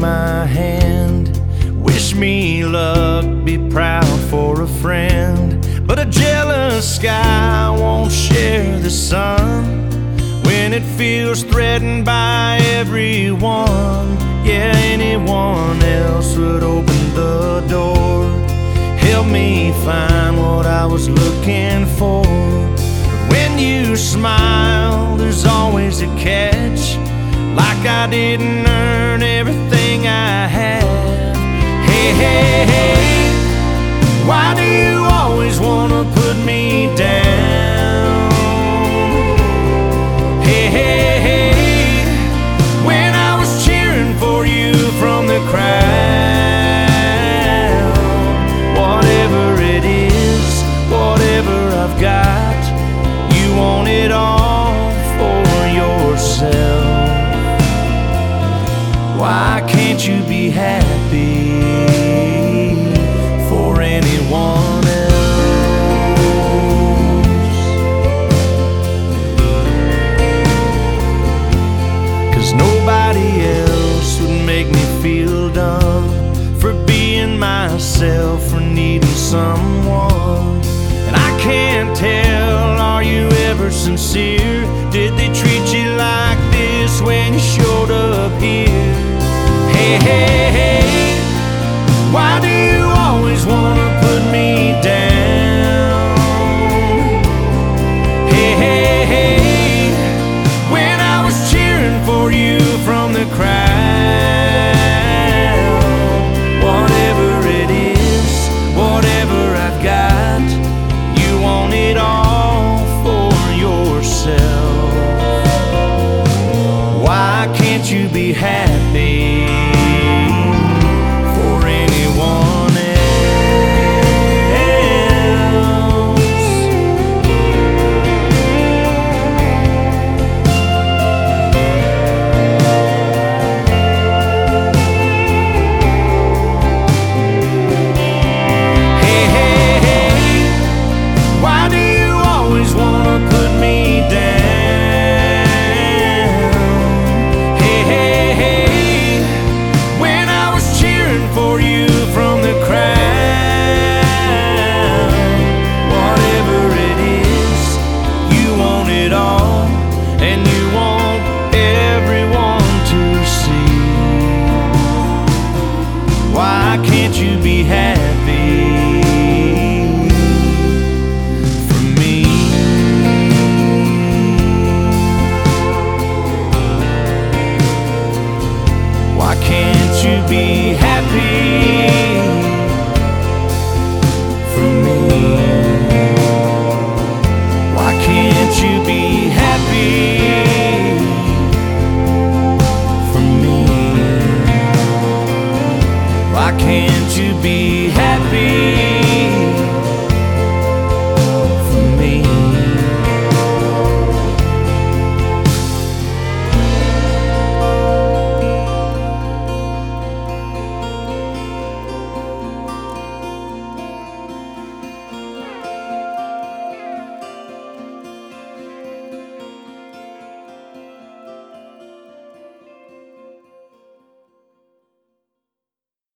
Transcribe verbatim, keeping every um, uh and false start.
my hand, wish me luck, be proud for a friend. But a jealous sky won't share the sun when it feels threatened by everyone. Yeah, anyone else would open the door, help me find what I was looking for. But when you smile, there's always a catch, like I didn't earn everything I have. Hey, hey, hey, why do you always wanna put me down? Hey, hey, hey, when I was cheering for you from the crowd. Whatever it is, whatever I've got, you want it all for yourself. Why can't you be happy for anyone else? 'Cause nobody else would make me feel dumb for being myself, for needing someone. And I can't tell, are you ever sincere? Did they treat you like this when you showed up here? Hey, hey, hey, why do you always wanna put me down? Hey, hey, hey, when I was cheering for you from the crowd. Whatever it is, whatever I've got, you want it all for yourself. Why can't you be happy for anyone else? Hey, hey, hey, why do you always wanna put me down? Hey, hey, hey, when I was cheering for you from the crowd. Whatever it is, you want it all, and you want everyone to see. Why can't you be happy for me? Why can't you be happy?